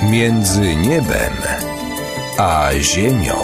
Między niebem a ziemią.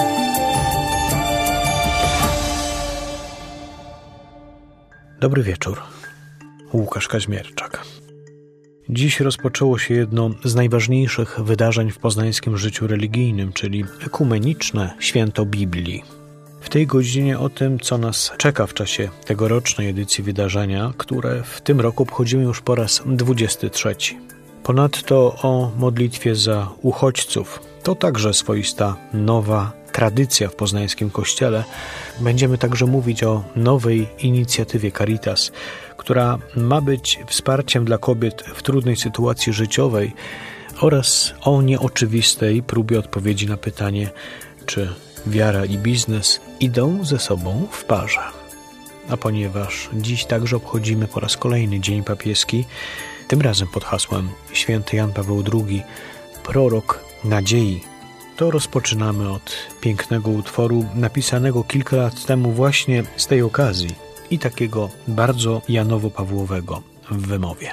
Dobry wieczór. Łukasz Kaźmierczak. Dziś rozpoczęło się jedno z najważniejszych wydarzeń w poznańskim życiu religijnym, czyli ekumeniczne Święto Biblii. W tej godzinie o tym, co nas czeka w czasie tegorocznej edycji wydarzenia, które w tym roku obchodzimy już po raz 23. Ponadto o modlitwie za uchodźców. To także swoista nowa tradycja w poznańskim kościele. Będziemy także mówić o nowej inicjatywie Caritas, która ma być wsparciem dla kobiet w trudnej sytuacji życiowej oraz o nieoczywistej próbie odpowiedzi na pytanie, czy wiara i biznes idą ze sobą w parze. A ponieważ dziś także obchodzimy po raz kolejny Dzień Papieski, tym razem pod hasłem Święty Jan Paweł II, prorok nadziei, to rozpoczynamy od pięknego utworu napisanego kilka lat temu właśnie z tej okazji i takiego bardzo janowo-pawłowego w wymowie.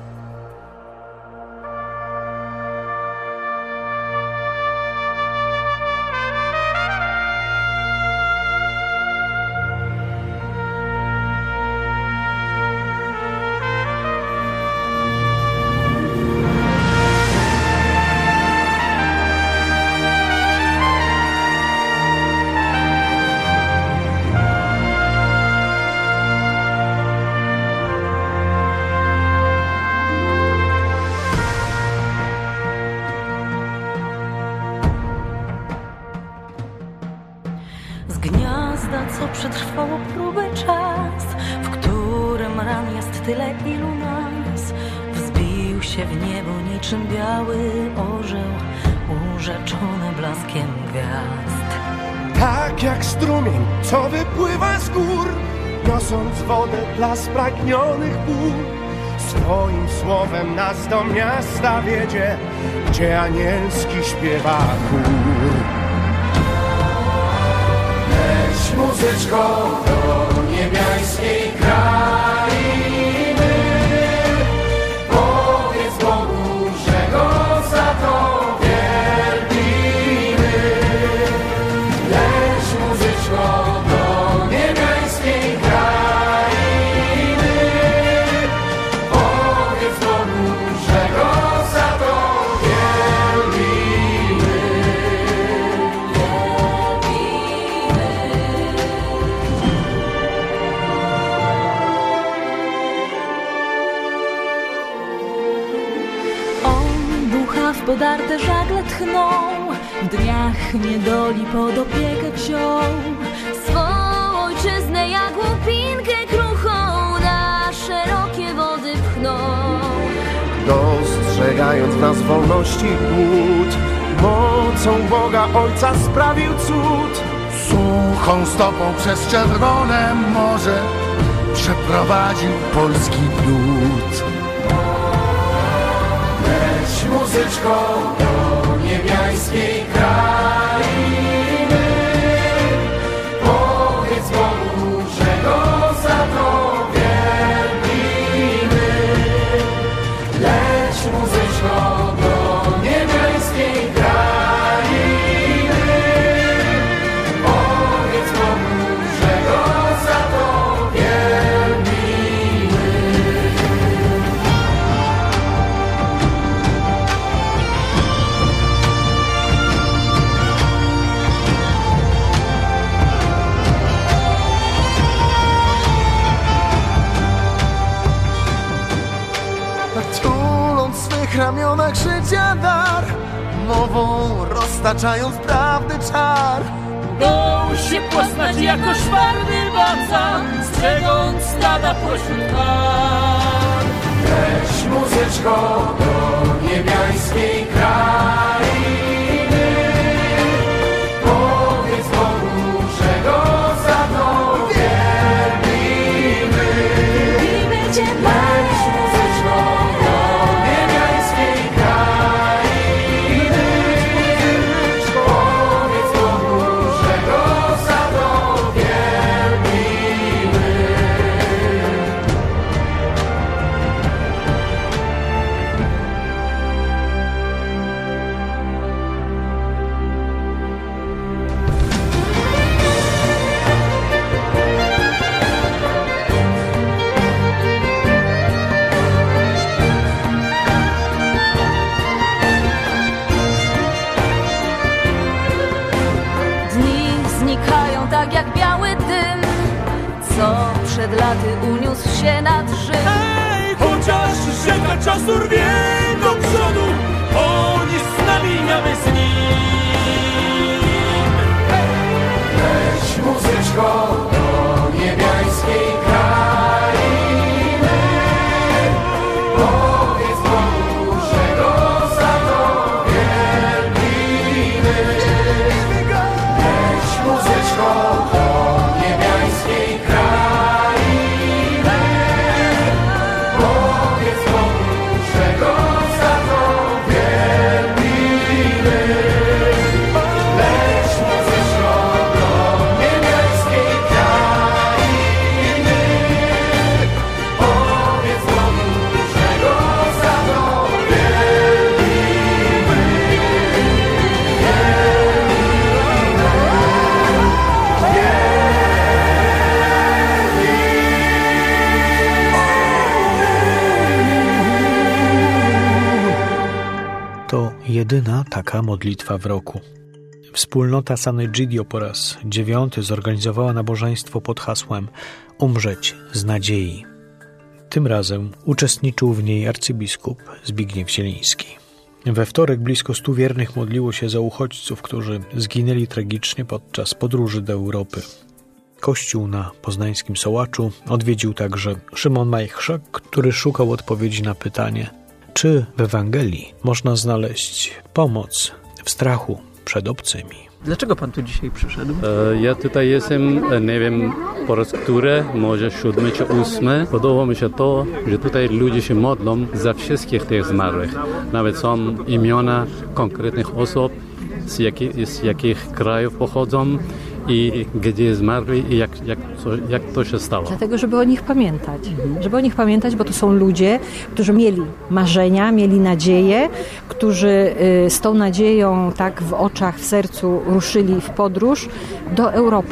Z gniazda, co przetrwało próbę czas, w którym ran jest tyle, ilu nas, wzbił się w niebo niczym biały orzeł, urzeczony blaskiem gwiazd. Tak jak strumień, co wypływa z gór, niosąc wodę dla spragnionych ból, swoim słowem nas do miasta wiedzie, gdzie anielski śpiewa chór. Leć muzyczko do niebiańskiej krainy, powiedz Bogu, że Go za to wielbimy. Leć muzyczko do niebiańskiej krainy, powiedz Bogu, że Go za to w podarte żagle tchną, w dniach niedoli pod opiekę wziął swą ojczyznę jak łupinkę kruchą na szerokie wody pchnął. Dostrzegając w nas wolności głód, mocą Boga Ojca sprawił cud. Suchą stopą przez czerwone morze przeprowadził polski lud. Leć muzyczko do niebiańskiej krainy, powiedz Bogu, że Go za to wielbimy. Leć muzyczko do niebiańskiej krainy, powiedz Bogu, że Go za to wielbimy. Tuląc w swych ramionach życia dar, mową roztaczając prawdy czar, Dął się poznać jako szwarny baca, strzegąc stada pośród par. Leć muzyczko do niebiańskiej krainy, powiedz Bogu, że Go za to wielbimy. Leć muzyczko do niebiańskiej krainy, powiedz Bogu, że Go za to wielbimy. laty uniósł się nad Rzym. Chociaż rzeka czasu rwie do przodu, oni z nami mamy z nim. Leć muzyczko do niebiańskiej krainy, powiedz Bogu, że go za to wielbimy. Leć muzyczko do niebiańskiej krainy, powiedz Bogu, że go za to wielbimy. Leć muzyczko do niebiańskiej krainy, powiedz Bogu, że go za to To jedyna taka modlitwa w roku. Wspólnota San'Egidio po raz 9 zorganizowała nabożeństwo pod hasłem Umrzeć z nadziei. Tym razem uczestniczył w niej arcybiskup Zbigniew Zieliński. We wtorek blisko 100 wiernych modliło się za uchodźców, którzy zginęli tragicznie podczas podróży do Europy. Kościół na poznańskim Sołaczu odwiedził także Szymon Majchrzak, który szukał odpowiedzi na pytanie, czy w Ewangelii można znaleźć pomoc w strachu przed obcymi. Dlaczego pan tu dzisiaj przyszedł? Ja tutaj jestem, nie wiem po raz który, może 7 czy 8. Podoba mi się to, że tutaj ludzie się modlą za wszystkich tych zmarłych. Nawet są imiona konkretnych osób, z jakich krajów pochodzą i gdzie zmarli i jak to się stało. Dlatego, żeby o nich pamiętać. Żeby o nich pamiętać, bo to są ludzie, którzy mieli marzenia, mieli nadzieję, którzy z tą nadzieją tak w oczach, w sercu ruszyli w podróż do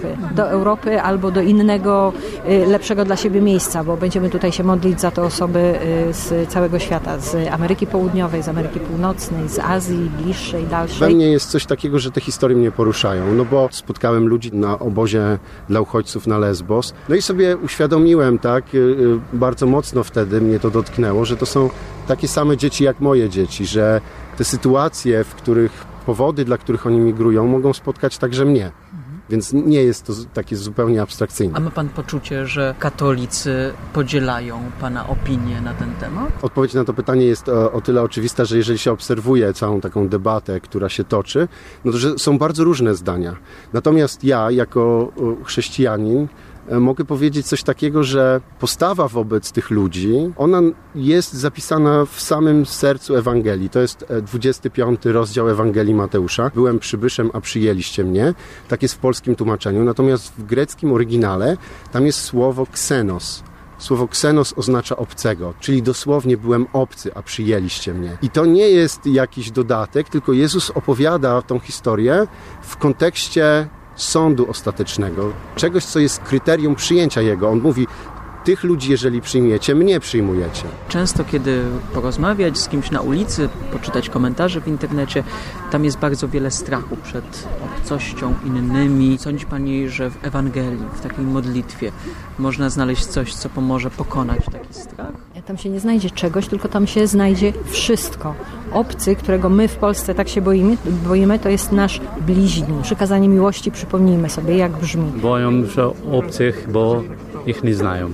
Europy albo do innego, lepszego dla siebie miejsca, bo będziemy tutaj się modlić za te osoby z całego świata, z Ameryki Południowej, z Ameryki Północnej, z Azji, bliższej, dalszej. We mnie jest coś takiego, że te historie mnie poruszają, no bo spotkałem ludzi na obozie dla uchodźców na Lesbos, no i sobie uświadomiłem, tak, bardzo mocno wtedy mnie to dotknęło, że to są takie same dzieci jak moje dzieci, że te sytuacje, w których powody, dla których oni migrują, mogą spotkać także mnie. Więc nie jest to takie zupełnie abstrakcyjne. A ma pan poczucie, że katolicy podzielają pana opinię na ten temat? Odpowiedź na to pytanie jest o tyle oczywista, że jeżeli się obserwuje całą taką debatę, która się toczy, no to że są bardzo różne zdania. Natomiast ja, jako chrześcijanin, mogę powiedzieć coś takiego, że postawa wobec tych ludzi, ona jest zapisana w samym sercu Ewangelii. To jest 25 rozdział Ewangelii Mateusza. Byłem przybyszem, a przyjęliście mnie. Tak jest w polskim tłumaczeniu. Natomiast w greckim oryginale tam jest słowo ksenos. Słowo ksenos oznacza obcego, czyli dosłownie byłem obcy, a przyjęliście mnie. I to nie jest jakiś dodatek, tylko Jezus opowiada tą historię w kontekście sądu ostatecznego, czegoś, co jest kryterium przyjęcia Jego. On mówi, tych ludzi, jeżeli przyjmiecie, mnie przyjmujecie. Często, kiedy porozmawiać z kimś na ulicy, poczytać komentarze w internecie, tam jest bardzo wiele strachu przed obcością, innymi. Sądzi pani, że w Ewangelii, w takiej modlitwie można znaleźć coś, co pomoże pokonać taki strach? Tam się nie znajdzie czegoś, tylko tam się znajdzie wszystko. Obcy, którego my w Polsce tak się boimy, to jest nasz bliźni. Przykazanie miłości, przypomnijmy sobie, jak brzmi. Boją się obcych, bo ich nie znają.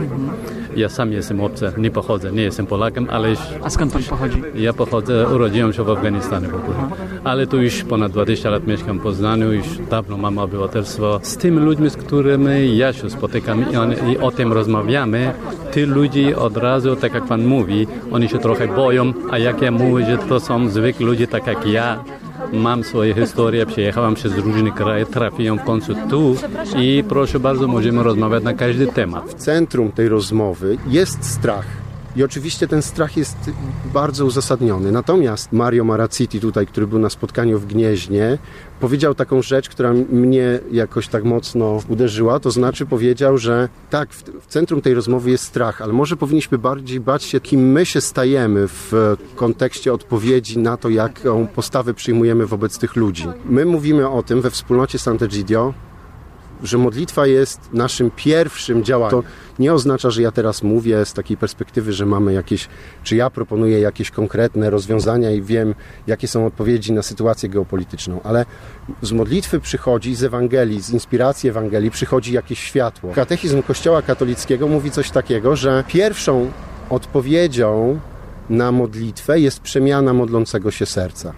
Ja sam jestem obcy, nie pochodzę, nie jestem Polakiem, ale... A skąd pan pochodzi? Ja urodziłem się w Afganistanie po prostu. Ale tu już ponad 20 lat mieszkam w Poznaniu, już dawno mam obywatelstwo. Z tymi ludźmi, z którymi ja się spotykam i o tym rozmawiamy, ty ludzi od razu, tak jak pan mówi, oni się trochę boją, a jak ja mówię, że to są zwykli ludzie, tak jak ja, mam swoje historie, przyjechałem przez różne kraje, trafiłem w końcu tu i proszę bardzo, możemy rozmawiać na każdy temat. W centrum tej rozmowy jest strach. I oczywiście ten strach jest bardzo uzasadniony. Natomiast Mario Marazziti tutaj, który był na spotkaniu w Gnieźnie, powiedział taką rzecz, która mnie jakoś tak mocno uderzyła. To znaczy powiedział, że tak, w centrum tej rozmowy jest strach, ale może powinniśmy bardziej bać się, kim my się stajemy w kontekście odpowiedzi na to, jaką postawę przyjmujemy wobec tych ludzi. My mówimy o tym we wspólnocie Sant'Egidio, że modlitwa jest naszym pierwszym działaniem. To nie oznacza, że ja teraz mówię z takiej perspektywy, że mamy jakieś, czy ja proponuję jakieś konkretne rozwiązania i wiem, jakie są odpowiedzi na sytuację geopolityczną, ale z modlitwy przychodzi, z Ewangelii, z inspiracji Ewangelii przychodzi jakieś światło. Katechizm Kościoła katolickiego mówi coś takiego, że pierwszą odpowiedzią na modlitwę jest przemiana modlącego się serca.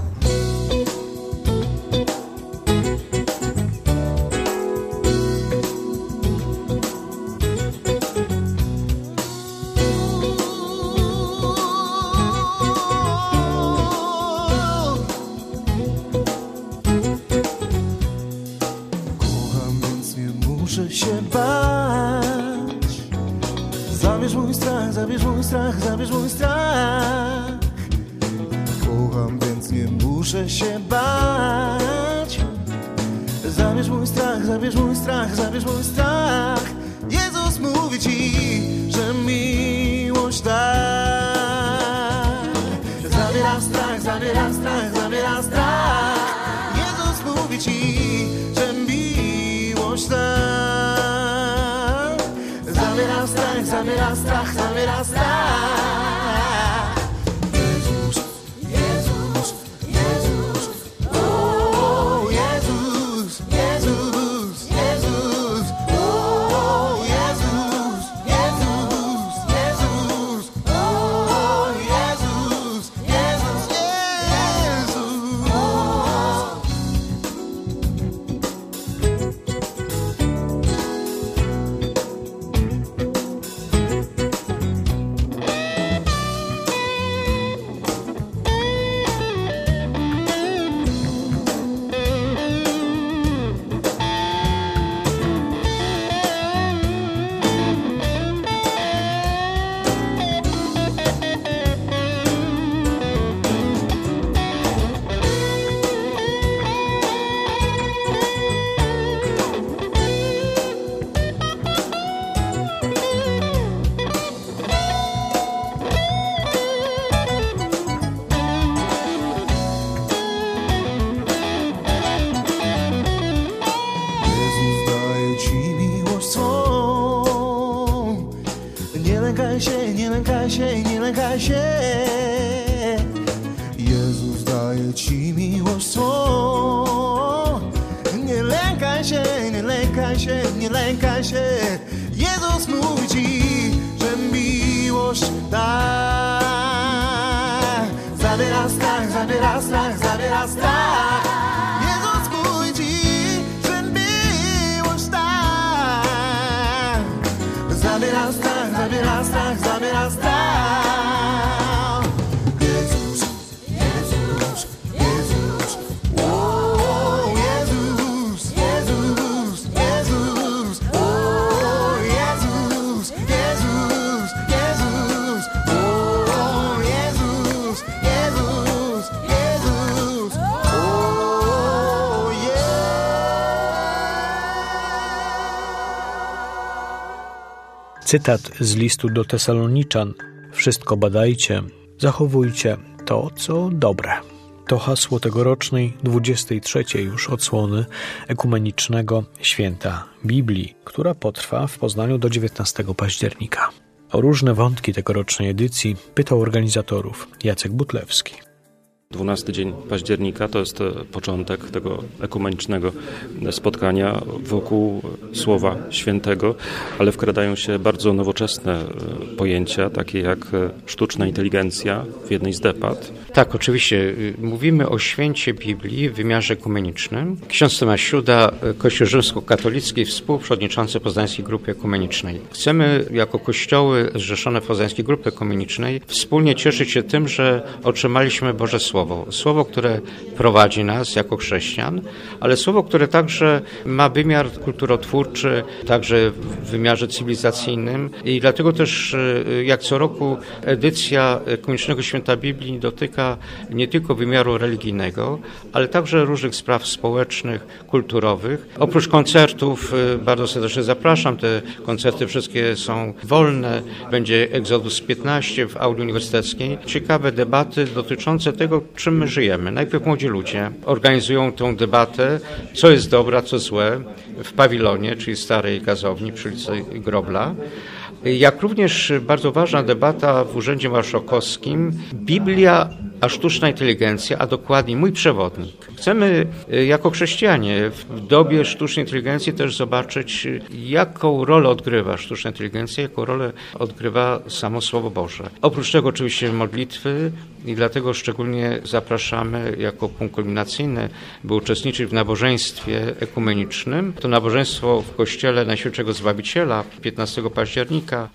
Zabierz mój strach. Kocham, więc nie muszę się bać. Zabierz mój strach, zabierz mój strach, zabierz mój strach. Jezus mówi Ci, że miłość da. Zabieram strach, zabieram strach, zabieram strach. Jezus mówi Ci, że miłość da. Zabieram strach, zabieram strach, zabieram strach. Jezus, Jezus, Jezus, o Jezus, Jezus, Jezus, o Jezus, Jezus, Jezus, o Jezus, Jezus, Jezus. Nie lękaj się, Jezus daje Ci miłość swą. Nie lękaj się, nie lękaj się, nie lękaj się. Jezus mówi Ci, że miłość da. Zabiera strach, zabiera strach, zabiera strach. Jezus mówi Ci, że miłość da. Zabiera strach, zabiera strach, zabiera strach. Jezus, Jezus, Jezus, o Jezus, Jezus, Jezus, o Jezus, Jezus, Jezus, o Jezus, Jezus, Jezus, o Jezus. Cytat z listu do Tesaloniczan. Wszystko badajcie, zachowujcie to, co dobre. To hasło tegorocznej 23. już odsłony ekumenicznego Święta Biblii, która potrwa w Poznaniu do 19 października. O różne wątki tegorocznej edycji pytał organizatorów Jacek Butlewski. 12 dzień października to jest początek tego ekumenicznego spotkania wokół Słowa Świętego, ale wkradają się bardzo nowoczesne pojęcia, takie jak sztuczna inteligencja w jednej z debat. Tak, oczywiście. Mówimy o święcie Biblii w wymiarze ekumenicznym. Ksiądz Tomasz Siuda, Kościół Rzymskokatolicki, współprzewodniczący Poznańskiej Grupy Ekumenicznej. Chcemy jako kościoły zrzeszone w Poznańskiej Grupie Ekumenicznej wspólnie cieszyć się tym, że otrzymaliśmy Boże Słowo. Słowo, które prowadzi nas jako chrześcijan, ale słowo, które także ma wymiar kulturotwórczy, także w wymiarze cywilizacyjnym i dlatego też jak co roku edycja Ekumenicznego Święta Biblii dotyka nie tylko wymiaru religijnego, ale także różnych spraw społecznych, kulturowych. Oprócz koncertów bardzo serdecznie zapraszam, te koncerty wszystkie są wolne, będzie Exodus 15 w auli uniwersyteckiej. Ciekawe debaty dotyczące tego, czym my żyjemy. Najpierw młodzi ludzie organizują tę debatę, co jest dobre, a co złe w pawilonie, czyli starej gazowni przy ulicy Grobla. Jak również bardzo ważna debata w Urzędzie Marszałkowskim, Biblia a sztuczna inteligencja, a dokładnie mój przewodnik. Chcemy jako chrześcijanie w dobie sztucznej inteligencji też zobaczyć, jaką rolę odgrywa sztuczna inteligencja, jaką rolę odgrywa samo Słowo Boże. Oprócz tego oczywiście modlitwy i dlatego szczególnie zapraszamy jako punkt kulminacyjny, by uczestniczyć w nabożeństwie ekumenicznym. To nabożeństwo w Kościele Najświętszego Zbawiciela 15 października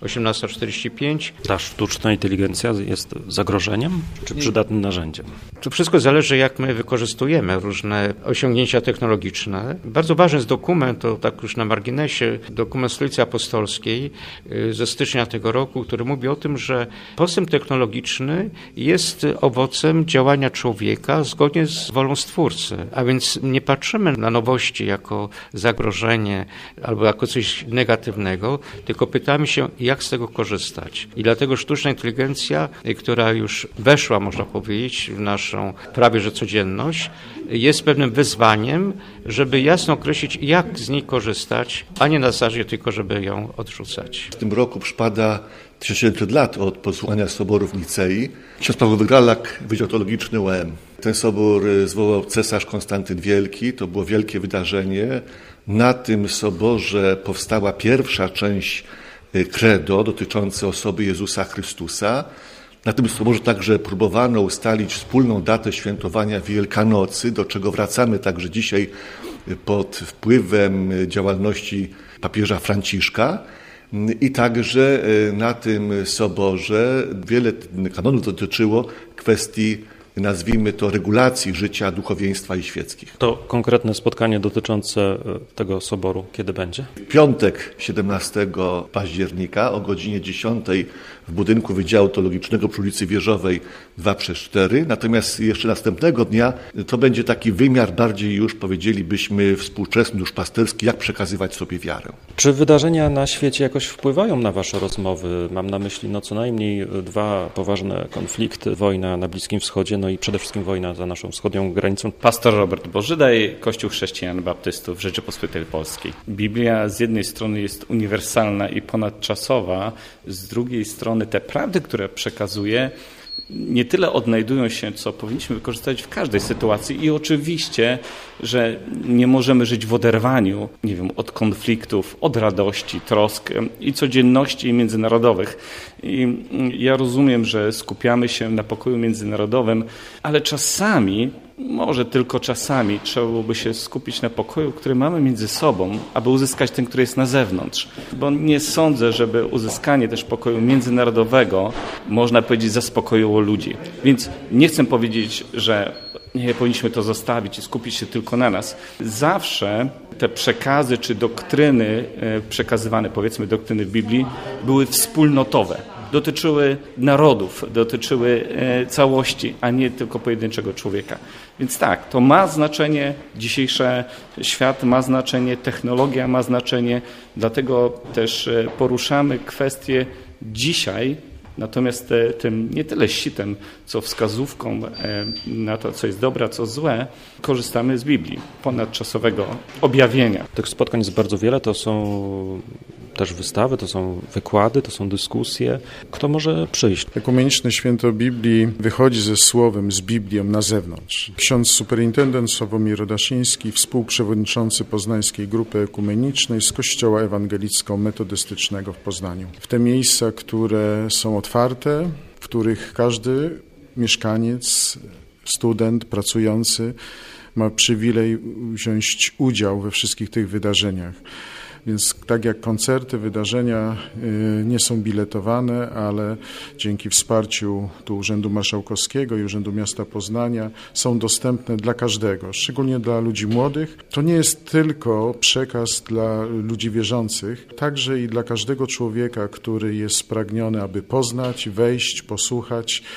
18:45. Ta sztuczna inteligencja jest zagrożeniem czy przydatnym narzędziem? To wszystko zależy, jak my wykorzystujemy różne osiągnięcia technologiczne. Bardzo ważny jest dokument, to tak już na marginesie, dokument Stolicy Apostolskiej ze stycznia tego roku, który mówi o tym, że postęp technologiczny jest owocem działania człowieka zgodnie z wolą Stwórcy. A więc nie patrzymy na nowości jako zagrożenie albo jako coś negatywnego, tylko pytamy się, jak z tego korzystać. I dlatego sztuczna inteligencja, która już weszła, można powiedzieć, w naszą prawie że codzienność, jest pewnym wyzwaniem, żeby jasno określić, jak z niej korzystać, a nie na zasadzie tylko, żeby ją odrzucać. W tym roku przypada 1700 lat od posłuchania soboru w Nicei. Ksiądz Paweł Wygralak, Wydział Teologiczny UEM. Ten sobór zwołał cesarz Konstantyn Wielki, to było wielkie wydarzenie. Na tym soborze powstała pierwsza część credo dotyczące osoby Jezusa Chrystusa. Na tym soborze także próbowano ustalić wspólną datę świętowania Wielkanocy, do czego wracamy także dzisiaj pod wpływem działalności papieża Franciszka. I także na tym soborze wiele kanonów dotyczyło kwestii, nazwijmy to, regulacji życia duchowieństwa i świeckich. To konkretne spotkanie dotyczące tego soboru kiedy będzie? W piątek 17 października o godzinie 10 w budynku Wydziału Teologicznego przy ulicy Wieżowej 2/4. Natomiast jeszcze następnego dnia to będzie taki wymiar bardziej już, powiedzielibyśmy, współczesny, duszpasterski, jak przekazywać sobie wiarę. Czy wydarzenia na świecie jakoś wpływają na wasze rozmowy? Mam na myśli co najmniej dwa poważne konflikty. Wojna na Bliskim Wschodzie, no i przede wszystkim wojna za naszą wschodnią granicą. Pastor Robert Bożydaj, Kościół Chrześcijan Baptystów Rzeczypospolitej Polskiej. Biblia z jednej strony jest uniwersalna i ponadczasowa, z drugiej strony te prawdy, które przekazuje, nie tyle odnajdują się, co powinniśmy wykorzystać w każdej sytuacji i oczywiście, że nie możemy żyć w oderwaniu, od konfliktów, od radości, trosk i codzienności międzynarodowych. I ja rozumiem, że skupiamy się na pokoju międzynarodowym, ale czasami, może tylko czasami, trzeba byłoby się skupić na pokoju, który mamy między sobą, aby uzyskać ten, który jest na zewnątrz. Bo nie sądzę, żeby uzyskanie też pokoju międzynarodowego, można powiedzieć, zaspokoiło ludzi. Więc nie chcę powiedzieć, że nie powinniśmy to zostawić i skupić się tylko na nas. Zawsze te przekazy czy doktryny przekazywane, powiedzmy doktryny w Biblii, były wspólnotowe. Dotyczyły narodów, dotyczyły całości, a nie tylko pojedynczego człowieka. Więc tak, to ma znaczenie, dzisiejszy świat ma znaczenie, technologia ma znaczenie, dlatego też poruszamy kwestie dzisiaj, natomiast tym nie tyle sitem, co wskazówką na to, co jest dobre, a co złe, korzystamy z Biblii, ponadczasowego objawienia. Tych spotkań jest bardzo wiele, to są też wystawy, to są wykłady, to są dyskusje. Kto może przyjść? Ekumeniczne Święto Biblii wychodzi ze Słowem, z Biblią na zewnątrz. Ksiądz superintendent Sławomir Rodaszyński, współprzewodniczący Poznańskiej Grupy Ekumenicznej z Kościoła Ewangelicko-Metodystycznego w Poznaniu. W te miejsca, które są otwarte, w których każdy mieszkaniec, student, pracujący ma przywilej wziąć udział we wszystkich tych wydarzeniach. Więc tak jak koncerty, wydarzenia nie są biletowane, ale dzięki wsparciu tu Urzędu Marszałkowskiego i Urzędu Miasta Poznania są dostępne dla każdego, szczególnie dla ludzi młodych. To nie jest tylko przekaz dla ludzi wierzących, także i dla każdego człowieka, który jest spragniony, aby poznać, wejść, posłuchać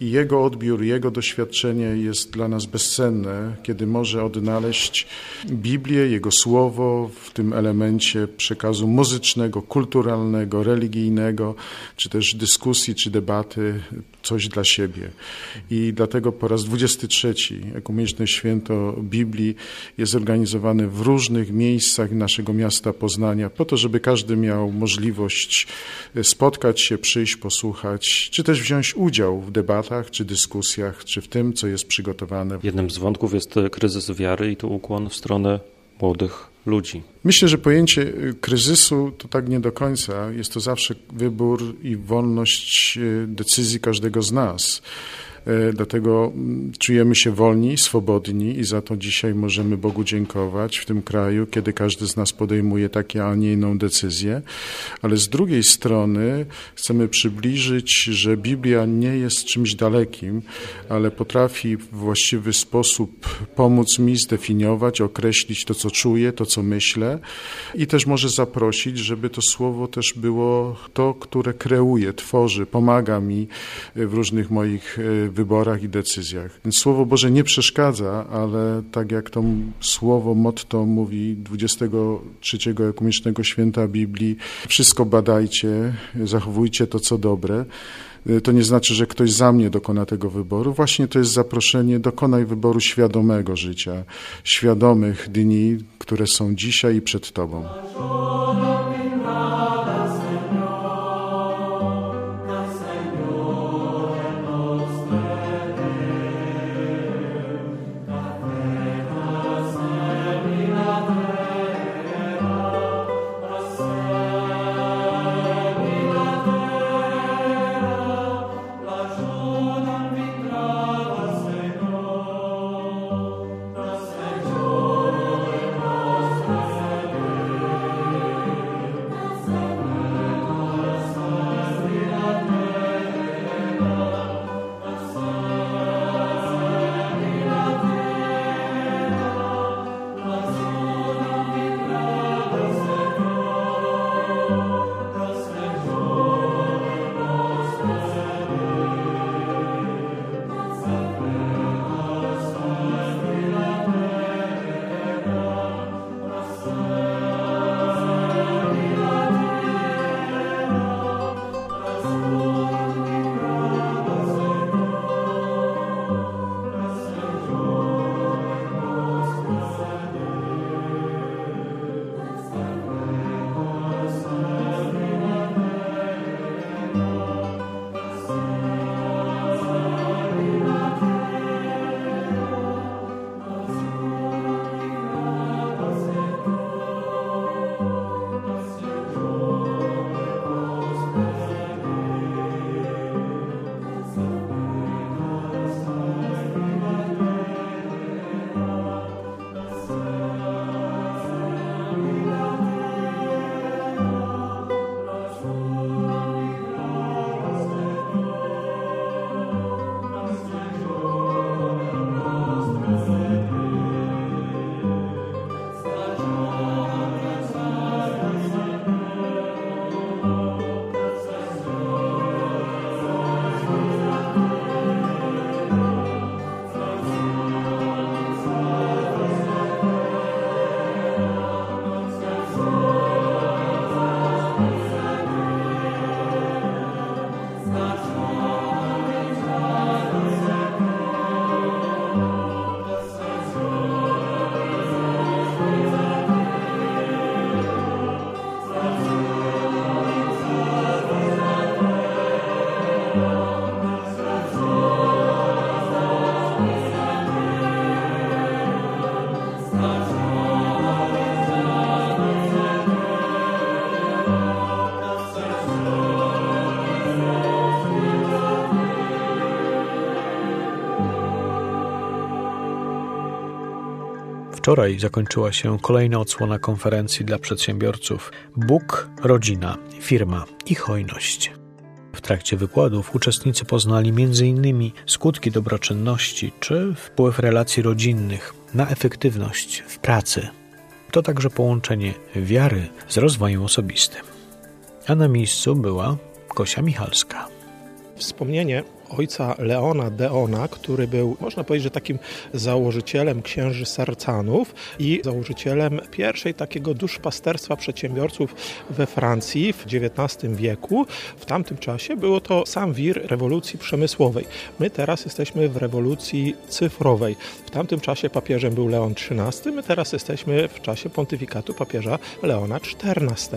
i jego odbiór, jego doświadczenie jest dla nas bezcenne, kiedy może odnaleźć Biblię, jego słowo w tym elemencie przekazu muzycznego, kulturalnego, religijnego, czy też dyskusji, czy debaty, coś dla siebie. I dlatego po raz 23 Ekumeniczne Święto Biblii jest organizowane w różnych miejscach naszego miasta Poznania, po to, żeby każdy miał możliwość spotkać się, przyjść, posłuchać, czy też wziąć udział w debatach, czy dyskusjach, czy w tym, co jest przygotowane. Jednym z wątków jest kryzys wiary i tu ukłon w stronę młodych ludzi. Myślę, że pojęcie kryzysu to tak nie do końca. Jest to zawsze wybór i wolność decyzji każdego z nas. Dlatego czujemy się wolni, swobodni i za to dzisiaj możemy Bogu dziękować w tym kraju, kiedy każdy z nas podejmuje takie, a nie inną decyzję. Ale z drugiej strony chcemy przybliżyć, że Biblia nie jest czymś dalekim, ale potrafi w właściwy sposób pomóc mi zdefiniować, określić to, co czuję, to, co myślę i też może zaprosić, żeby to słowo też było to, które kreuje, tworzy, pomaga mi w różnych moich wyborach i decyzjach. Więc Słowo Boże nie przeszkadza, ale tak jak to słowo, motto mówi 23 Ekumenicznego Święta Biblii, wszystko badajcie, zachowujcie to, co dobre. To nie znaczy, że ktoś za mnie dokona tego wyboru. Właśnie to jest zaproszenie, dokonaj wyboru świadomego życia, świadomych dni, które są dzisiaj i przed Tobą. Wczoraj zakończyła się kolejna odsłona konferencji dla przedsiębiorców Bóg, rodzina, firma i hojność. W trakcie wykładów uczestnicy poznali m.in. skutki dobroczynności czy wpływ relacji rodzinnych na efektywność w pracy. To także połączenie wiary z rozwojem osobistym. A na miejscu była Gosia Michalska. Wspomnienie ojca Leona Deona, który był, można powiedzieć, że takim założycielem księży Sarcanów i założycielem pierwszej takiego duszpasterstwa przedsiębiorców we Francji w XIX wieku. W tamtym czasie było to sam wir rewolucji przemysłowej. My teraz jesteśmy w rewolucji cyfrowej. W tamtym czasie papieżem był Leon XIII, my teraz jesteśmy w czasie pontyfikatu papieża Leona XIV.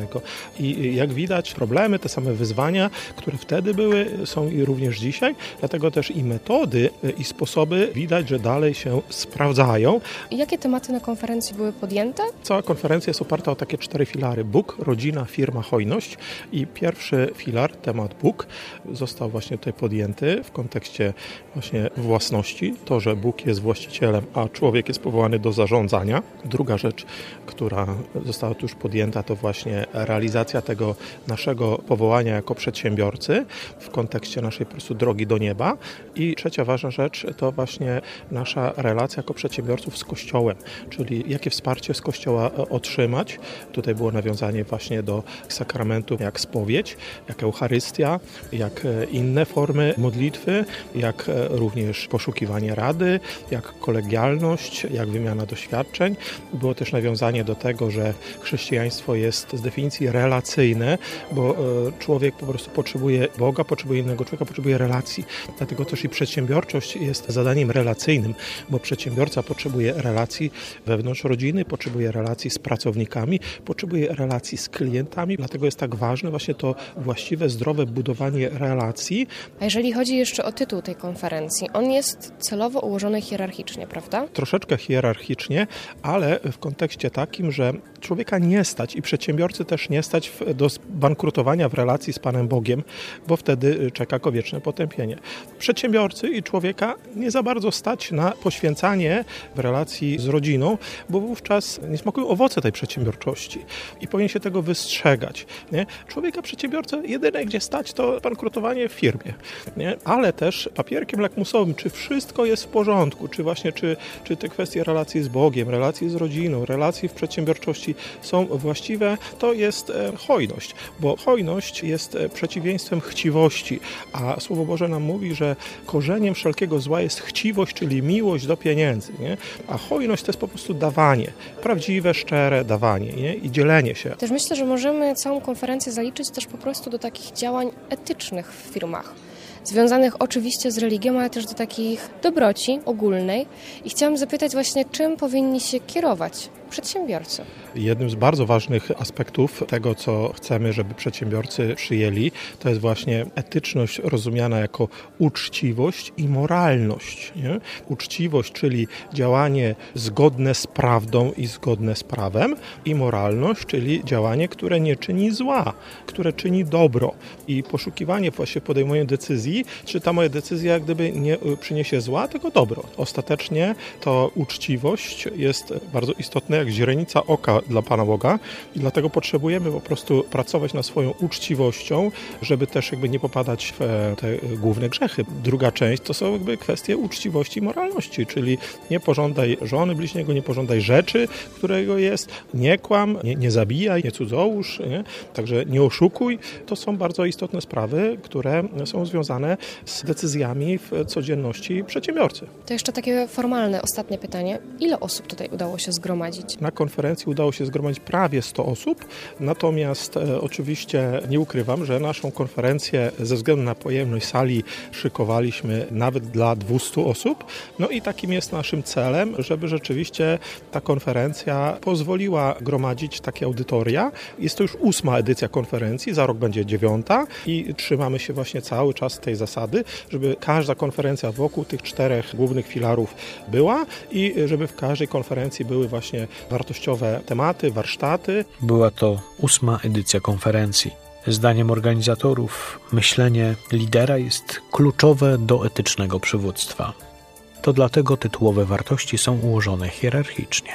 I jak widać, problemy, te same wyzwania, które wtedy były, są i również dzisiaj, dlatego też i metody, i sposoby widać, że dalej się sprawdzają. Jakie tematy na konferencji były podjęte? Cała konferencja jest oparta o takie 4 filary. Bóg, rodzina, firma, hojność. I pierwszy filar, temat Bóg, został właśnie tutaj podjęty w kontekście właśnie własności. To, że Bóg jest właścicielem, a człowiek jest powołany do zarządzania. Druga rzecz, która została tu już podjęta, to właśnie realizacja tego naszego powołania jako przedsiębiorcy w kontekście naszej po prostu drogi do nieba. I trzecia ważna rzecz to właśnie nasza relacja jako przedsiębiorców z Kościołem, czyli jakie wsparcie z Kościoła otrzymać. Tutaj było nawiązanie właśnie do sakramentów jak spowiedź, jak Eucharystia, jak inne formy modlitwy, jak również poszukiwanie rady, jak kolegialność, jak wymiana doświadczeń. Było też nawiązanie do tego, że chrześcijaństwo jest z definicji relacyjne, bo człowiek po prostu potrzebuje Boga, potrzebuje innego człowieka, potrzebuje relacji. Dlatego też i przedsiębiorczość jest zadaniem relacyjnym, bo przedsiębiorca potrzebuje relacji wewnątrz rodziny, potrzebuje relacji z pracownikami, potrzebuje relacji z klientami. Dlatego jest tak ważne właśnie to właściwe, zdrowe budowanie relacji. A jeżeli chodzi jeszcze o tytuł tej konferencji, on jest celowo ułożony hierarchicznie, prawda? Troszeczkę hierarchicznie, ale w kontekście takim, że człowieka nie stać i przedsiębiorcy też nie stać do bankrutowania w relacji z Panem Bogiem, bo wtedy czeka go wieczne potępienie. Przedsiębiorcy i człowieka nie za bardzo stać na poświęcanie w relacji z rodziną, bo wówczas nie smakują owoce tej przedsiębiorczości i powinien się tego wystrzegać. Nie? Człowieka, przedsiębiorcę, jedyne gdzie stać to bankrutowanie w firmie, nie? Ale też papierkiem lakmusowym, czy wszystko jest w porządku, czy właśnie czy te kwestie relacji z Bogiem, relacji z rodziną, relacji w przedsiębiorczości są właściwe, to jest hojność, bo hojność jest przeciwieństwem chciwości, a Słowo Boże nam mówi, że korzeniem wszelkiego zła jest chciwość, czyli miłość do pieniędzy, nie? A hojność to jest po prostu dawanie, prawdziwe, szczere dawanie, nie? I dzielenie się. Też myślę, że możemy całą konferencję zaliczyć też po prostu do takich działań etycznych w firmach, związanych oczywiście z religią, ale też do takich dobroci ogólnej. I chciałam zapytać właśnie, czym powinni się kierować przedsiębiorcy? Jednym z bardzo ważnych aspektów tego, co chcemy, żeby przedsiębiorcy przyjęli, to jest właśnie etyczność rozumiana jako uczciwość i moralność. Nie? Uczciwość, czyli działanie zgodne z prawdą i zgodne z prawem, i moralność, czyli działanie, które nie czyni zła, które czyni dobro. I poszukiwanie właśnie podejmowania decyzji, czy ta moja decyzja jak gdyby nie przyniesie zła, tylko dobro. Ostatecznie to uczciwość jest bardzo istotna jak źrenica oka dla Pana Boga i dlatego potrzebujemy po prostu pracować nad swoją uczciwością, żeby też jakby nie popadać w te główne grzechy. Druga część to są jakby kwestie uczciwości i moralności, czyli nie pożądaj żony bliźniego, nie pożądaj rzeczy, którego jest, nie kłam, nie zabijaj, nie cudzołóż, nie? Także nie oszukuj. To są bardzo istotne sprawy, które są związane z decyzjami w codzienności przedsiębiorcy. To jeszcze takie formalne, ostatnie pytanie. Ile osób tutaj udało się zgromadzić? Na konferencji udało się zgromadzić prawie 100 osób, natomiast oczywiście nie ukrywam, że naszą konferencję ze względu na pojemność sali szykowaliśmy nawet dla 200 osób. No i takim jest naszym celem, żeby rzeczywiście ta konferencja pozwoliła gromadzić takie audytoria. Jest to już 8. edycja konferencji, za rok będzie 9. i trzymamy się właśnie cały czas tej zasady, żeby każda konferencja wokół tych 4 głównych filarów była i żeby w każdej konferencji były właśnie wartościowe tematy, warsztaty. Była to 8. edycja konferencji. Zdaniem organizatorów myślenie lidera jest kluczowe do etycznego przywództwa. To dlatego tytułowe wartości są ułożone hierarchicznie.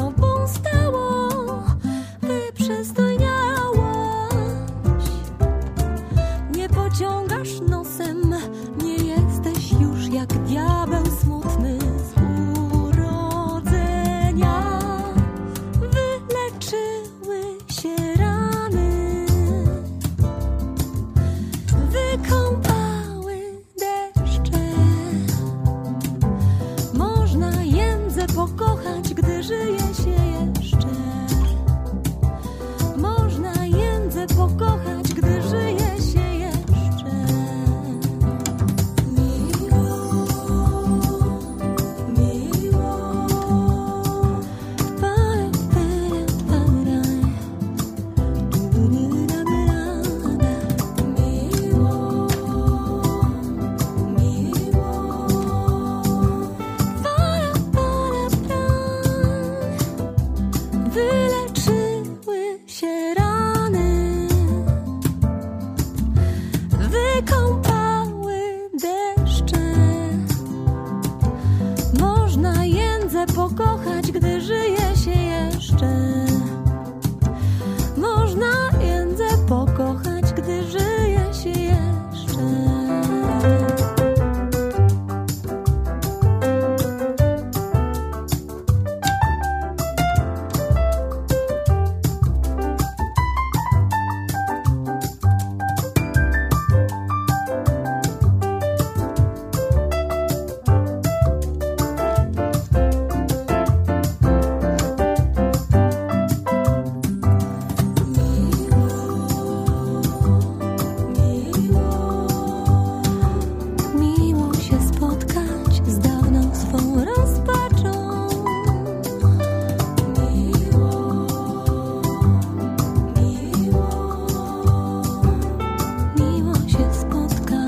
tobą stało, wyprzystojniałaś. Nie pociągasz nosem, nie jesteś już jak diabeł smutny z urodzenia. Wyleczyły się rany, wykąpały deszcze. Można jędzę pokochać, gdy żyje się jeszcze. Można jędzę pokochać, gdy żyje się jeszcze. Miło, miło. Wyleczyły się rany, wykąpały deszcze. Można jędzę pokochać, gdy żyje się jeszcze. Można jędzę pokochać, gdy żyje się jeszcze. Miło się spotkać z dawną swą rozpaczą. Miło, miło, miło się spotkać.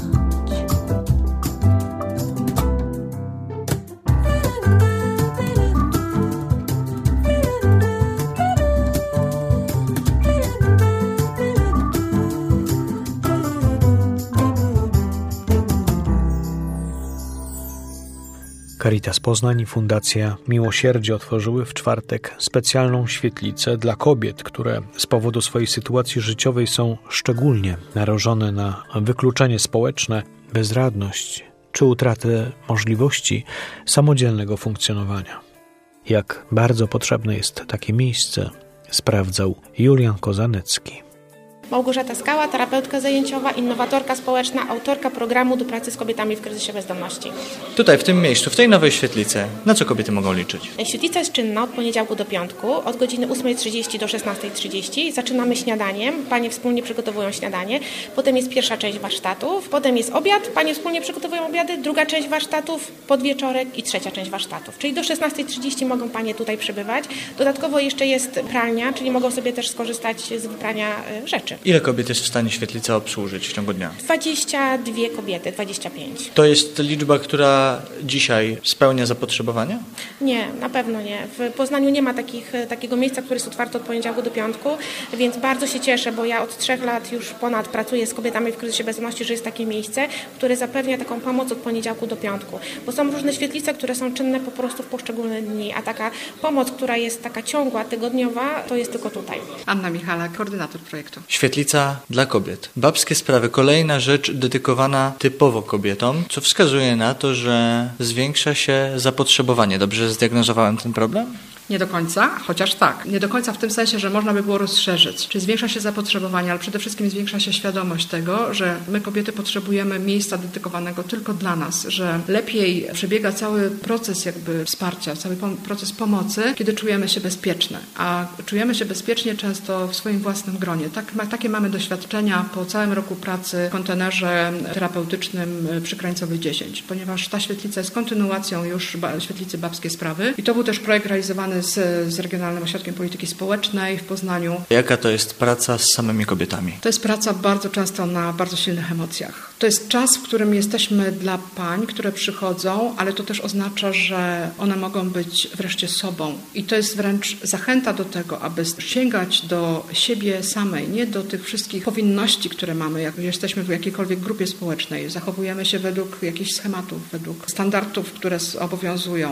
Caritas Poznań i Fundacja Miłosierdzie otworzyły w czwartek specjalną świetlicę dla kobiet, które z powodu swojej sytuacji życiowej są szczególnie narażone na wykluczenie społeczne, bezradność czy utratę możliwości samodzielnego funkcjonowania. Jak bardzo potrzebne jest takie miejsce, sprawdzał Julian Kozanecki. Małgorzata Skała, terapeutka zajęciowa, innowatorka społeczna, autorka programu do pracy z kobietami w kryzysie bezdomności. Tutaj, w tym miejscu, w tej nowej świetlicy, na co kobiety mogą liczyć? Świetlica jest czynna od poniedziałku do piątku, od godziny 8:30 do 16:30. Zaczynamy śniadaniem, panie wspólnie przygotowują śniadanie, potem jest pierwsza część warsztatów, potem jest obiad, panie wspólnie przygotowują obiady, druga część warsztatów, podwieczorek i trzecia część warsztatów. Czyli do 16:30 mogą panie tutaj przebywać. Dodatkowo jeszcze jest pralnia, czyli mogą sobie też skorzystać z wyprania rzeczy. Ile kobiet jest w stanie świetlica obsłużyć w ciągu dnia? 22 kobiety, 25. To jest liczba, która dzisiaj spełnia zapotrzebowanie? Nie, na pewno nie. W Poznaniu nie ma takiego miejsca, które jest otwarte od poniedziałku do piątku, więc bardzo się cieszę, bo ja od 3 lat już ponad pracuję z kobietami w kryzysie bezdomności, że jest takie miejsce, które zapewnia taką pomoc od poniedziałku do piątku. Bo są różne świetlice, które są czynne po prostu w poszczególne dni, a taka pomoc, która jest taka ciągła, tygodniowa, to jest tylko tutaj. Anna Michalak, koordynator projektu. Świetlica dla kobiet. Babskie sprawy. Kolejna rzecz dedykowana typowo kobietom, co wskazuje na to, że zwiększa się zapotrzebowanie. Dobrze zdiagnozowałem ten problem? Nie do końca, chociaż tak. Nie do końca w tym sensie, że można by było rozszerzyć. Czyli zwiększa się zapotrzebowanie, ale przede wszystkim zwiększa się świadomość tego, że my kobiety potrzebujemy miejsca dedykowanego tylko dla nas, że lepiej przebiega cały proces jakby wsparcia, cały proces pomocy, kiedy czujemy się bezpieczne. A czujemy się bezpiecznie często w swoim własnym gronie. Takie mamy doświadczenia po całym roku pracy w kontenerze terapeutycznym przy Krańcowej 10, ponieważ ta świetlica jest kontynuacją już świetlicy Babskie Sprawy i to był też projekt realizowany z Regionalnym Ośrodkiem Polityki Społecznej w Poznaniu. Jaka to jest praca z samymi kobietami? To jest praca bardzo często na bardzo silnych emocjach. To jest czas, w którym jesteśmy dla pań, które przychodzą, ale to też oznacza, że one mogą być wreszcie sobą. I to jest wręcz zachęta do tego, aby sięgać do siebie samej, nie do tych wszystkich powinności, które mamy, jak jesteśmy w jakiejkolwiek grupie społecznej. Zachowujemy się według jakichś schematów, według standardów, które obowiązują.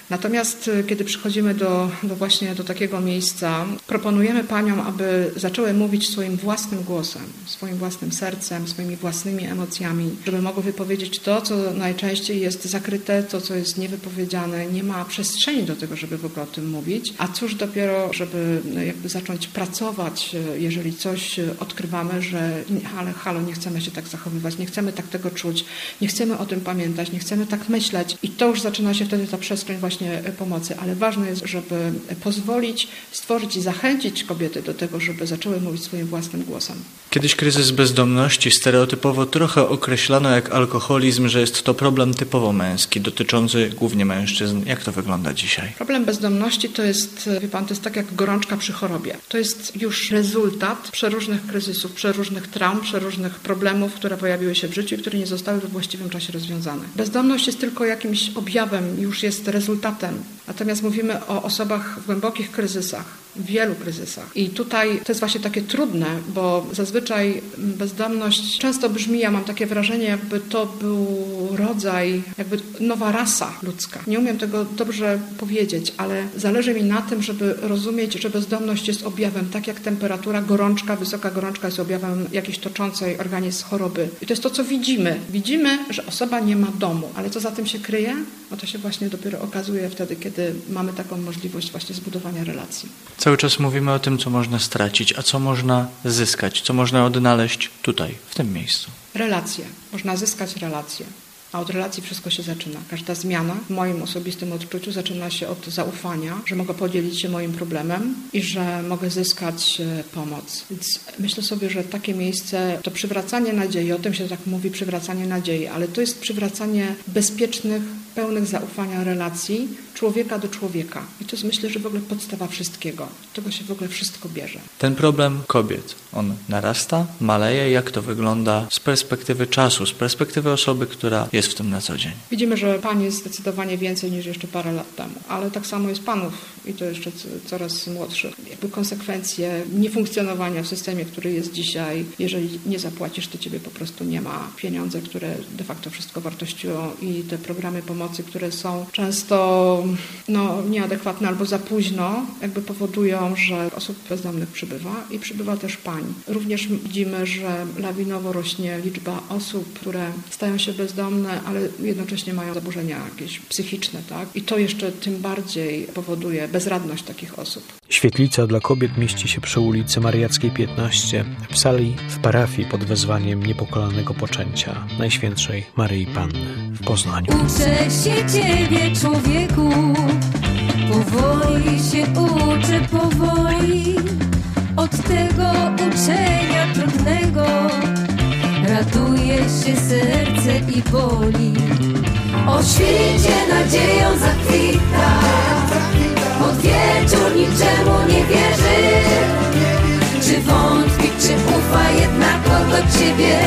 Natomiast kiedy przychodzimy właśnie do takiego miejsca, proponujemy paniom, aby zaczęły mówić swoim własnym głosem, swoim własnym sercem, swoimi własnymi emocjami, żeby mogły wypowiedzieć to, co najczęściej jest zakryte, to, co jest niewypowiedziane, nie ma przestrzeni do tego, żeby w ogóle o tym mówić, a cóż dopiero, żeby jakby zacząć pracować, jeżeli coś odkrywamy, że ale halo, nie chcemy się tak zachowywać, nie chcemy tak tego czuć, nie chcemy o tym pamiętać, nie chcemy tak myśleć i to już zaczyna się wtedy ta przestrzeń właśnie pomocy, ale ważne jest, żeby pozwolić, stworzyć i zachęcić kobiety do tego, żeby zaczęły mówić swoim własnym głosem. Kiedyś kryzys bezdomności stereotypowo trochę określano jak alkoholizm, że jest to problem typowo męski, dotyczący głównie mężczyzn. Jak to wygląda dzisiaj? Problem bezdomności to jest, wie pan, to jest tak jak gorączka przy chorobie. To jest już rezultat przeróżnych kryzysów, przeróżnych traum, przeróżnych problemów, które pojawiły się w życiu i które nie zostały we właściwym czasie rozwiązane. Bezdomność jest tylko jakimś objawem, już jest rezultatem. Natomiast mówimy o osobach w głębokich kryzysach, w wielu kryzysach. I tutaj to jest właśnie takie trudne, bo zazwyczaj bezdomność często brzmi, ja mam takie wrażenie, jakby to był rodzaj, jakby nowa rasa ludzka. Nie umiem tego dobrze powiedzieć, ale zależy mi na tym, żeby rozumieć, że bezdomność jest objawem, tak jak temperatura, gorączka, wysoka gorączka jest objawem jakiejś toczącej organizm choroby. I to jest to, co widzimy. Widzimy, że osoba nie ma domu, ale co za tym się kryje? No to się właśnie dopiero okazuje wtedy, kiedy mamy taką możliwość właśnie zbudowania relacji. Cały czas mówimy o tym, co można stracić, a co można zyskać, co można odnaleźć tutaj, w tym miejscu. Relacje. Można zyskać relacje. A od relacji wszystko się zaczyna. Każda zmiana w moim osobistym odczuciu zaczyna się od zaufania, że mogę podzielić się moim problemem i że mogę zyskać pomoc. Więc myślę sobie, że takie miejsce to przywracanie nadziei, o tym się tak mówi, przywracanie nadziei, ale to jest przywracanie bezpiecznych, pełnych zaufania relacji człowieka do człowieka. I to jest, myślę, że w ogóle podstawa wszystkiego. Z tego się w ogóle wszystko bierze. Ten problem kobiet, on narasta, maleje? Jak to wygląda z perspektywy czasu, z perspektywy osoby, która jest w tym na co dzień? Widzimy, że pań jest zdecydowanie więcej niż jeszcze parę lat temu, ale tak samo jest panów i to jeszcze coraz młodszych. Jakby konsekwencje niefunkcjonowania w systemie, który jest dzisiaj, jeżeli nie zapłacisz, to ciebie po prostu nie ma. Pieniądze, które de facto wszystko wartościują i te programy pomocy, które są często nieadekwatne albo za późno, jakby powodują, że osób bezdomnych przybywa i przybywa też pań. Również widzimy, że lawinowo rośnie liczba osób, które stają się bezdomne, ale jednocześnie mają zaburzenia jakieś psychiczne, tak? I to jeszcze tym bardziej powoduje bezradność takich osób. Świetlica dla kobiet mieści się przy ulicy Mariackiej 15 w sali w parafii pod wezwaniem Niepokalanego Poczęcia Najświętszej Maryi Panny w Poznaniu. Uczę się Ciebie, człowieku, powoli się uczę, powoli, od tego uczenia trudnego raduje się serce i boli. O świecie nadzieją zakwita, od wieczór niczemu nie wierzy. Czy wątpi, czy ufa, jednako do Ciebie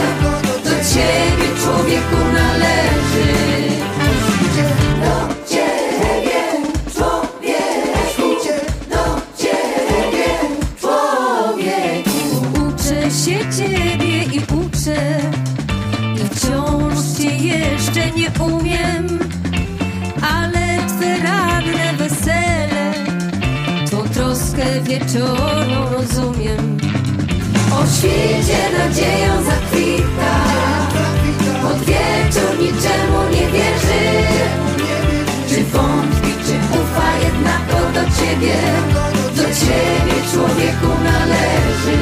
człowieku należy. Do Ciebie, człowieku, do Ciebie, człowieku. Uczę się Ciebie i uczę, i wciąż Cię jeszcze nie umiem, ale Twe ranne wesele, Twą troskę wieczorną rozumiem. O świecie nadzieją zakwita, od wieczór niczemu nie wierzy. Czy wątpi, czy ufa, jednako do Ciebie człowieku należy.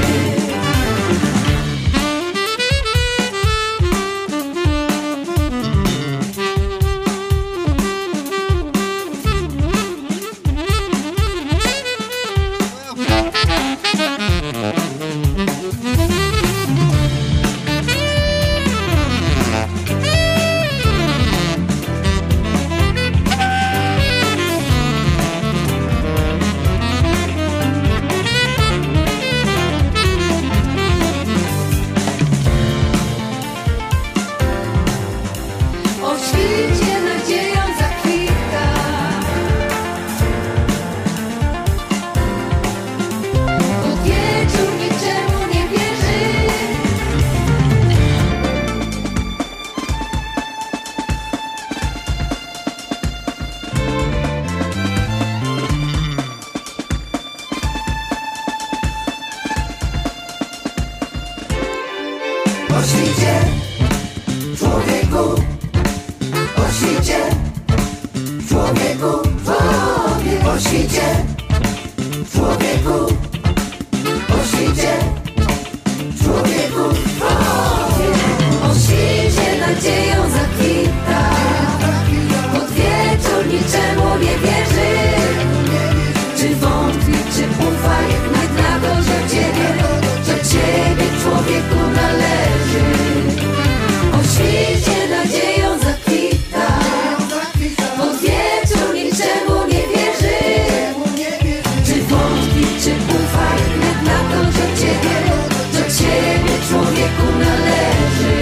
świcie, człowieku, o świcie, człowieku, o świcie, człowieku, o świcie, człowieku, o świcie nadzieją zakwita, pod wieczór niczemu nie wierzy, czy wątpi, czy ufa, jednak na to, że ciebie człowieku należy. O świcie nadzieją zakwita, pod wieczór niczemu nie wierzy, czy wątpi, czy ufa, jednak na to, że ciebie człowieku należy.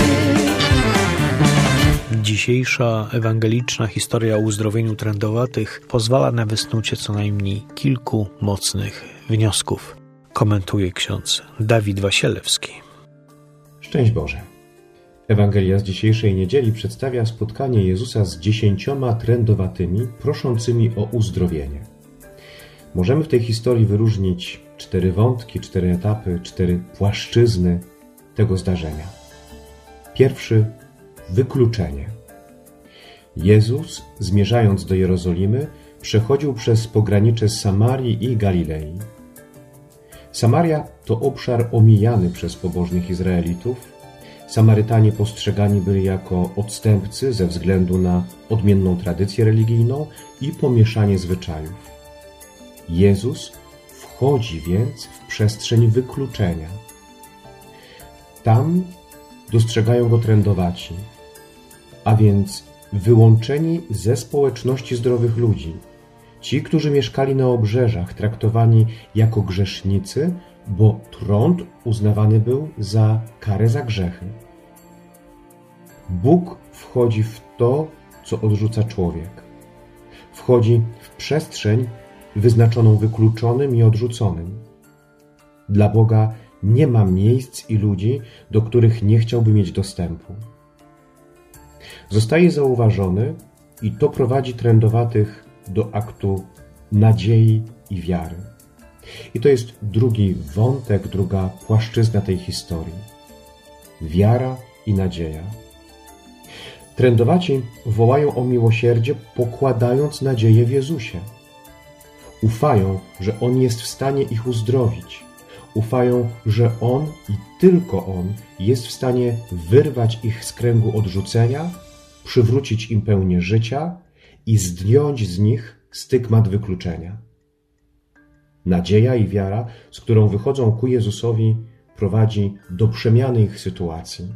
Dzisiejsza ewangeliczna historia o uzdrowieniu trędowatych pozwala na wysnucie co najmniej kilku mocnych wniosków. Komentuje ksiądz Dawid Wasielewski. Szczęść Boże. Ewangelia z dzisiejszej niedzieli przedstawia spotkanie Jezusa z 10 trędowatymi, proszącymi o uzdrowienie. Możemy w tej historii wyróżnić 4 wątki, 4 etapy, 4 płaszczyzny tego zdarzenia. Pierwszy – wykluczenie. Jezus, zmierzając do Jerozolimy, przechodził przez pogranicze Samarii i Galilei. Samaria to obszar omijany przez pobożnych Izraelitów. Samarytanie postrzegani byli jako odstępcy ze względu na odmienną tradycję religijną i pomieszanie zwyczajów. Jezus wchodzi więc w przestrzeń wykluczenia. Tam dostrzegają go trędowaci, a więc wyłączeni ze społeczności zdrowych ludzi. Ci, którzy mieszkali na obrzeżach, traktowani jako grzesznicy, bo trąd uznawany był za karę za grzechy. Bóg wchodzi w to, co odrzuca człowiek. Wchodzi w przestrzeń wyznaczoną wykluczonym i odrzuconym. Dla Boga nie ma miejsc i ludzi, do których nie chciałby mieć dostępu. Zostaje zauważony i to prowadzi trędowatych do aktu nadziei i wiary. I to jest drugi wątek, druga płaszczyzna tej historii. Wiara i nadzieja. Trędowaci wołają o miłosierdzie, pokładając nadzieję w Jezusie. Ufają, że On jest w stanie ich uzdrowić. Ufają, że On i tylko On jest w stanie wyrwać ich z kręgu odrzucenia, przywrócić im pełnię życia i zdjąć z nich stygmat wykluczenia. Nadzieja i wiara, z którą wychodzą ku Jezusowi, prowadzi do przemiany ich sytuacji.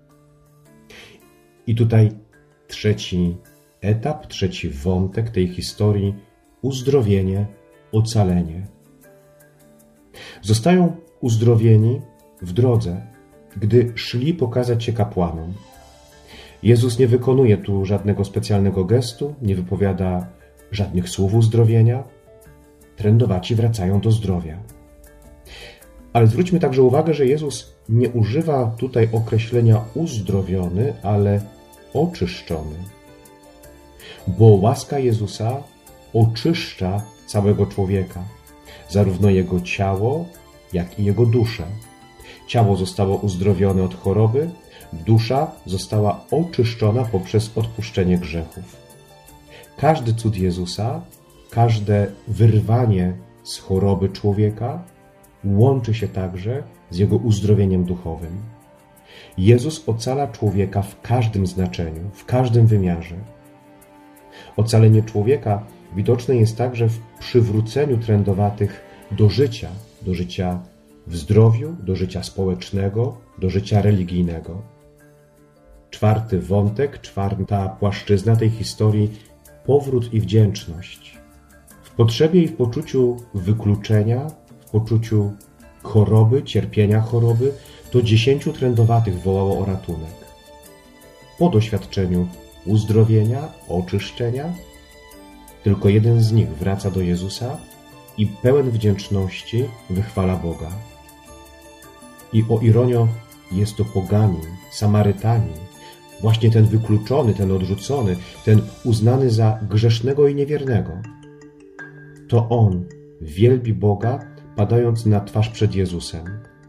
I tutaj trzeci etap, trzeci wątek tej historii – uzdrowienie, ocalenie. Zostają uzdrowieni w drodze, gdy szli pokazać się kapłanom. Jezus nie wykonuje tu żadnego specjalnego gestu, nie wypowiada żadnych słów uzdrowienia. Trędowaci wracają do zdrowia. Ale zwróćmy także uwagę, że Jezus nie używa tutaj określenia uzdrowiony, ale oczyszczony. Bo łaska Jezusa oczyszcza całego człowieka, zarówno jego ciało, jak i jego duszę. Ciało zostało uzdrowione od choroby, dusza została oczyszczona poprzez odpuszczenie grzechów. Każdy cud Jezusa, każde wyrwanie z choroby człowieka łączy się także z jego uzdrowieniem duchowym. Jezus ocala człowieka w każdym znaczeniu, w każdym wymiarze. Ocalenie człowieka widoczne jest także w przywróceniu trędowatych do życia w zdrowiu, do życia społecznego, do życia religijnego. Czwarty wątek, czwarta płaszczyzna tej historii – powrót i wdzięczność. W potrzebie i w poczuciu wykluczenia, w poczuciu choroby, cierpienia choroby, to 10 trędowatych wołało o ratunek. Po doświadczeniu uzdrowienia, oczyszczenia, tylko jeden z nich wraca do Jezusa i pełen wdzięczności wychwala Boga. I o ironio, jest to poganin, Samarytanin, właśnie ten wykluczony, ten odrzucony, ten uznany za grzesznego i niewiernego. To on wielbi Boga, padając na twarz przed Jezusem.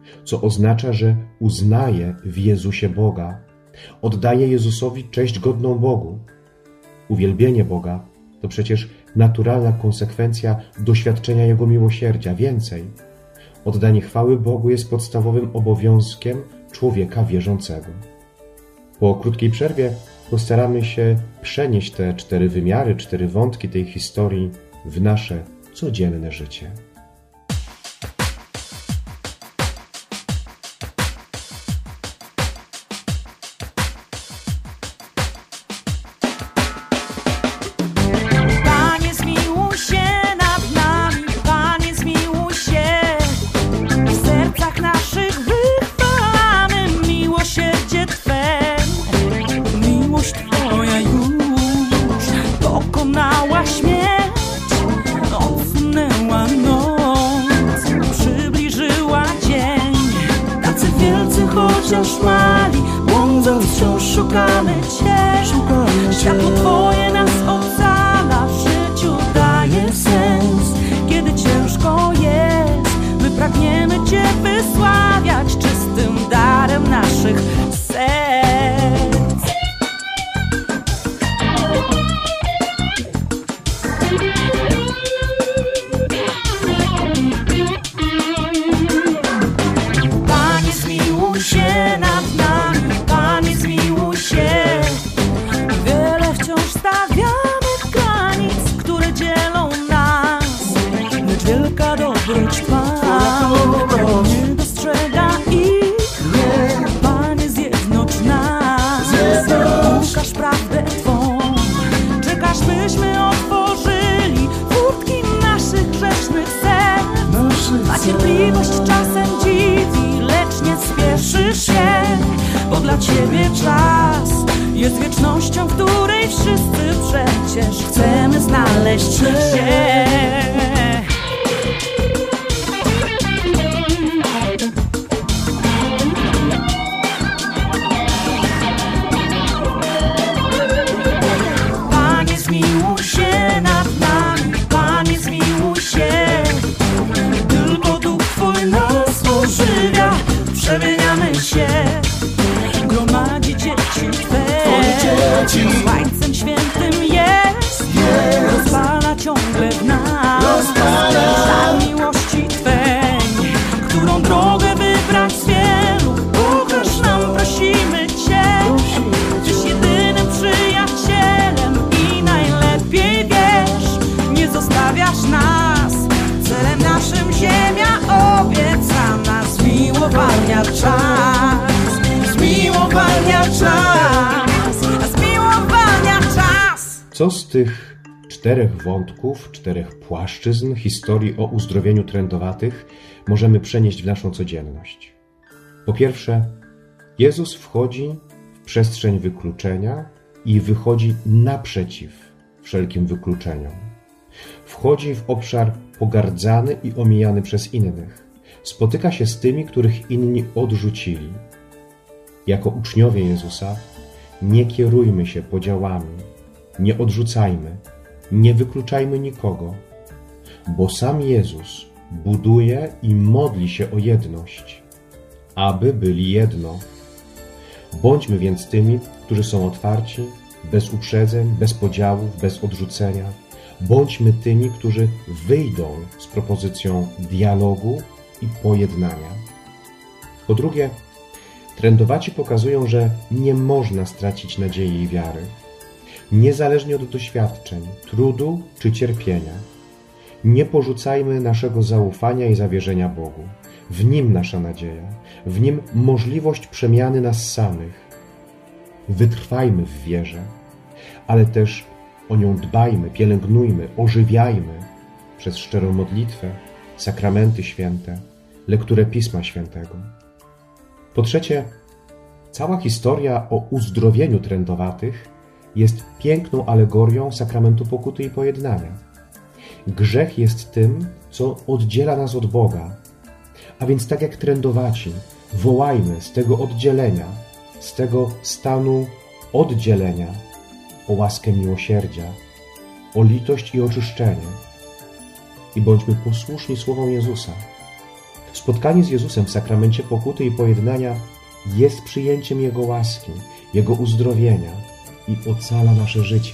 co oznacza, że uznaje w Jezusie Boga, oddaje Jezusowi cześć godną Bogu. Uwielbienie Boga to przecież naturalna konsekwencja doświadczenia Jego miłosierdzia. Więcej, oddanie chwały Bogu jest podstawowym obowiązkiem człowieka wierzącego. Po krótkiej przerwie postaramy się przenieść te 4 wymiary, 4 wątki tej historii w nasze codzienne życie. Chociaż mali, błądząc wciąż szukamy Cię. Światło Twoje nas ocala, w życiu daje sens. Kiedy ciężko jest, my pragniemy Cię wysławiać czystym darem naszych serc. Nie dostrzega ich, Panie, zjednocz nas. Ukaż prawdę Twą, czekasz, byśmy otworzyli furtki naszych grzesznych serc. A cierpliwość czasem dziwi, lecz nie spieszysz się, bo dla Ciebie czas jest wiecznością, w której wszyscy przecież chcemy znaleźć się. Przemieniamy się, gromadzi dzieci Twe. Ojcem Świętym jest, rozpala ciągle w nas żar miłości Twej, którą drogę wybrać z wielu. Pokaż nam, prosimy Cię, Tyś jedynym przyjacielem i najlepiej wiesz, nie zostawiasz nas. Celem naszym ziemia obiecana, zmiłowania czas, zmiłowania czas, zmiłowania czas. Co z tych 4 wątków, 4 płaszczyzn historii o uzdrowieniu trędowatych możemy przenieść w naszą codzienność? Po pierwsze, Jezus wchodzi w przestrzeń wykluczenia i wychodzi naprzeciw wszelkim wykluczeniom. Wchodzi w obszar pogardzany i omijany przez innych. Spotyka się z tymi, których inni odrzucili. Jako uczniowie Jezusa nie kierujmy się podziałami, nie odrzucajmy, nie wykluczajmy nikogo, bo sam Jezus buduje i modli się o jedność, aby byli jedno. Bądźmy więc tymi, którzy są otwarci, bez uprzedzeń, bez podziałów, bez odrzucenia. Bądźmy tymi, którzy wyjdą z propozycją dialogu i pojednania. Po drugie, trędowaci pokazują, że nie można stracić nadziei i wiary. Niezależnie od doświadczeń, trudu czy cierpienia. Nie porzucajmy naszego zaufania i zawierzenia Bogu. W Nim nasza nadzieja, w Nim możliwość przemiany nas samych. Wytrwajmy w wierze, ale też o nią dbajmy, pielęgnujmy, ożywiajmy przez szczerą modlitwę, sakramenty święte, lekturę Pisma Świętego. Po trzecie, cała historia o uzdrowieniu trędowatych jest piękną alegorią sakramentu pokuty i pojednania. Grzech jest tym, co oddziela nas od Boga, a więc tak jak trędowaci, wołajmy z tego oddzielenia, z tego stanu oddzielenia o łaskę miłosierdzia, o litość i oczyszczenie. I bądźmy posłuszni słowom Jezusa. Spotkanie z Jezusem w sakramencie pokuty i pojednania jest przyjęciem Jego łaski, Jego uzdrowienia i ocala nasze życie.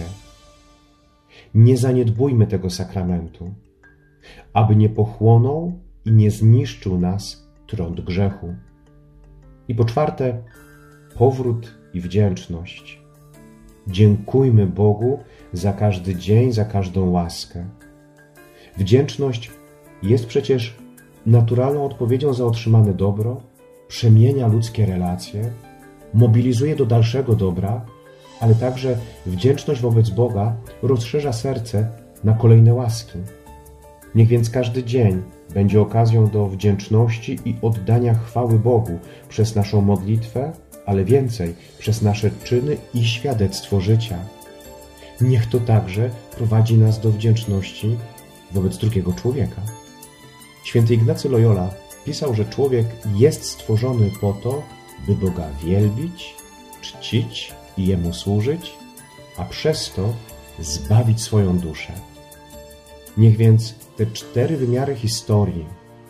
Nie zaniedbujmy tego sakramentu, aby nie pochłonął i nie zniszczył nas trąd grzechu. I po czwarte, powrót i wdzięczność. Dziękujmy Bogu za każdy dzień, za każdą łaskę. Wdzięczność jest przecież naturalną odpowiedzią za otrzymane dobro, przemienia ludzkie relacje, mobilizuje do dalszego dobra, ale także wdzięczność wobec Boga rozszerza serce na kolejne łaski. Niech więc każdy dzień będzie okazją do wdzięczności i oddania chwały Bogu przez naszą modlitwę, ale więcej przez nasze czyny i świadectwo życia. Niech to także prowadzi nas do wdzięczności wobec drugiego człowieka. Święty Ignacy Loyola pisał, że człowiek jest stworzony po to, by Boga wielbić, czcić i Jemu służyć, a przez to zbawić swoją duszę. Niech więc te 4 wymiary historii,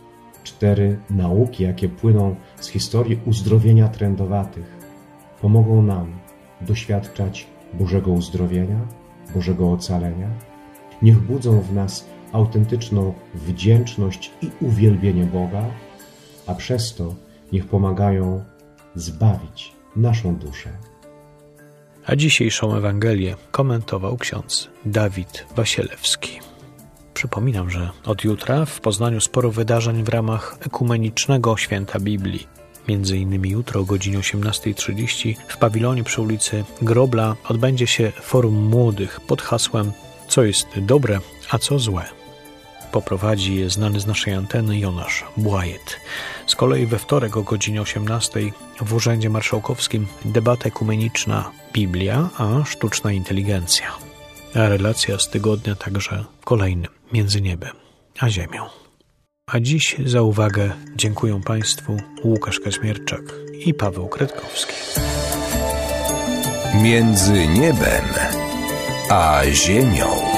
4 nauki, jakie płyną z historii uzdrowienia trędowatych, pomogą nam doświadczać Bożego uzdrowienia, Bożego ocalenia. Niech budzą w nas autentyczną wdzięczność i uwielbienie Boga, a przez to niech pomagają zbawić naszą duszę. A dzisiejszą Ewangelię komentował ksiądz Dawid Wasielewski. Przypominam, że od jutra w Poznaniu sporo wydarzeń w ramach ekumenicznego Święta Biblii. Między innymi jutro o godzinie 18:30 w pawilonie przy ulicy Grobla odbędzie się Forum Młodych pod hasłem „Co jest dobre, a co złe”. Poprowadzi je znany z naszej anteny Jonasz Błajet. Z kolei we wtorek o godzinie 18:00 w Urzędzie Marszałkowskim debata ekumeniczna Biblia a sztuczna inteligencja. A relacja z tygodnia także w kolejnym Między niebem a ziemią. A dziś za uwagę dziękuję Państwu Łukasz Kaźmierczak i Paweł Kretkowski. Między niebem a ziemią.